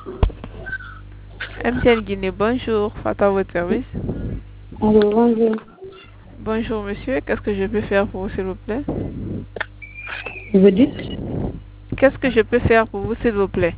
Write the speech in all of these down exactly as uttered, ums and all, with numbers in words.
M T N Guinée, bonjour. Fata, votre service. Allô, bonjour. Bonjour, monsieur. Qu'est-ce que je peux faire pour vous, s'il vous plaît? Vous dites Qu'est-ce que je peux faire pour vous, s'il vous plaît?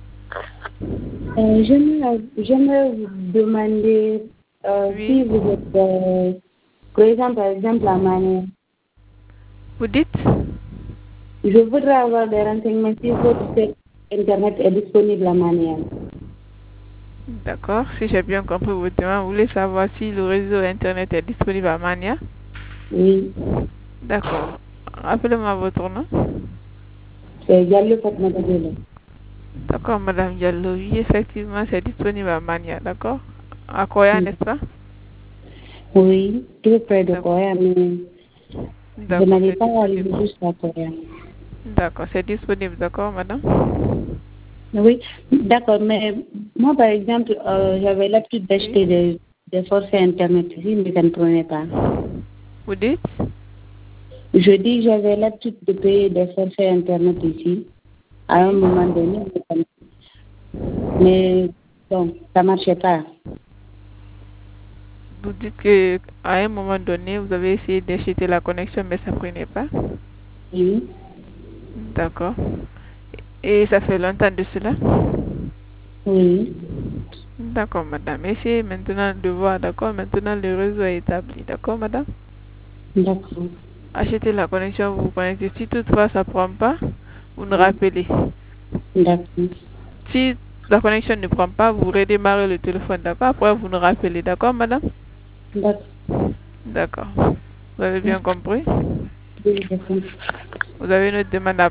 euh, J'aimerais j'aimerais vous demander euh, Oui. si vous êtes euh, présent, par exemple, à Mania. Vous dites? Je voudrais avoir des renseignements si votre site Internet est disponible à Mania. D'accord. Si j'ai bien compris votre demande, vous voulez savoir si le réseau Internet est disponible à Mania? Oui, D'accord. Rappelez-moi votre nom. c'est Diallo Fatmata Diallo. D'accord, Madame Diallo. Oui, effectivement, c'est disponible à Mania. D'accord. À Koya, Oui, n'est-ce pas? oui, tout près de D'accord. Koya, mais je D'accord, n'allais c'est pas disponible. arriver jusqu'à Koya. D'accord, c'est disponible. D'accord, madame? Oui, d'accord, mais moi, par exemple, euh, j'avais l'habitude Oui. d'acheter des, des forfaits Internet ici, mais ça ne prenait pas. Vous dites? Je dis, j'avais l'habitude de payer des forfaits Internet ici, à un Oui. moment donné, mais bon, ça ne marchait pas. Vous dites que à un moment donné, vous avez essayé d'acheter la connexion, mais ça ne prenait pas. Oui, D'accord. Et ça fait longtemps de cela? oui, D'accord, madame. Essayez maintenant de voir. D'accord. Maintenant, le réseau est établi. D'accord, madame? d'accord, Achetez la connexion, vous vous connectez. Si toutefois ça ne prend pas, vous nous rappelez. d'accord, Si la connexion ne prend pas, vous redémarrez le téléphone. D'accord. Après, vous nous rappelez. D'accord, madame? d'accord. D'accord. Vous avez bien compris? Oui, d'accord. Vous avez une autre demande à